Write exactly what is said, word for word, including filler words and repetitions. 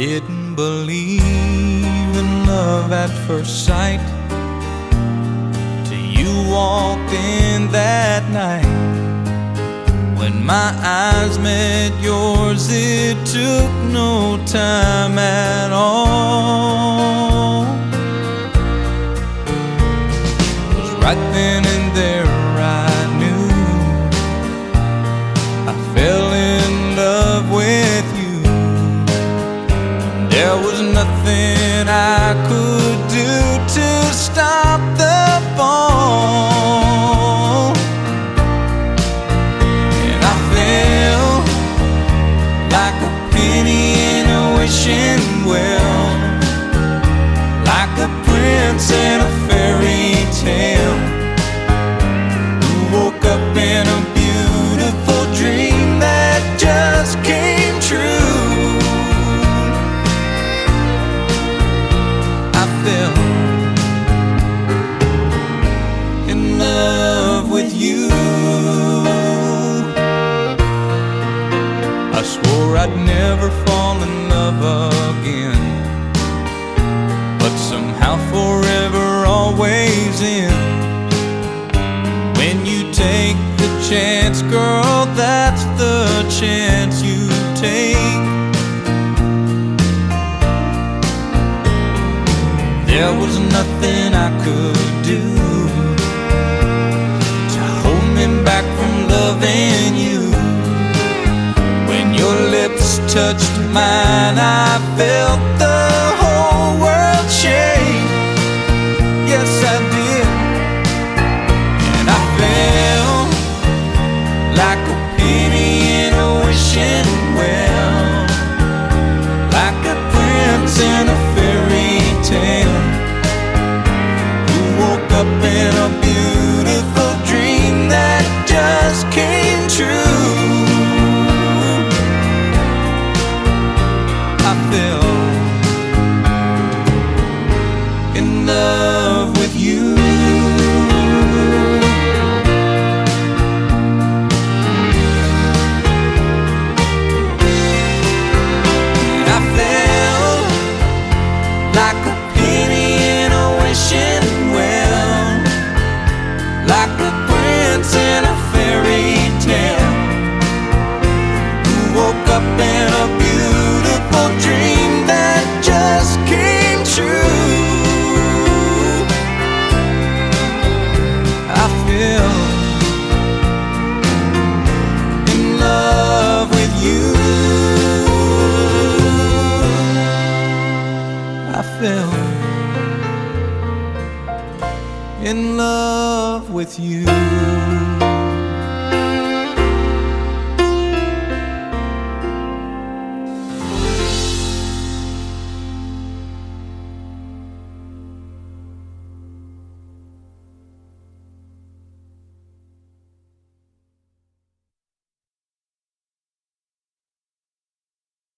didn't believe in love at first sight till you walked in that night. When my eyes met yours, it took no time at all. 'Cause right then and there I knew I fell in love with you. There was nothing I could do to stop the fall. And I fell like a penny in a wishing well, like a prince in a fairy tale who woke up in a beautiful dream that just came true. I fell in love with you. I swore I'd never fall in love again, but somehow forever always ends. When you take the chance, girl, that's the chance you take. There was nothing I could do to hold me back from loving you. When your lips touched mine, I felt the whole world shake. Yes, I did. And I fell like a penny in a wishing well, like a prince in a fairy tale who woke up in a beautiful dream that just came true. I fell in love with you. I fell like a penny in a wishing well, like a prince in a fairy tale who woke up in a beautiful dream that just came true. I fell in love with you. I fell in love with you.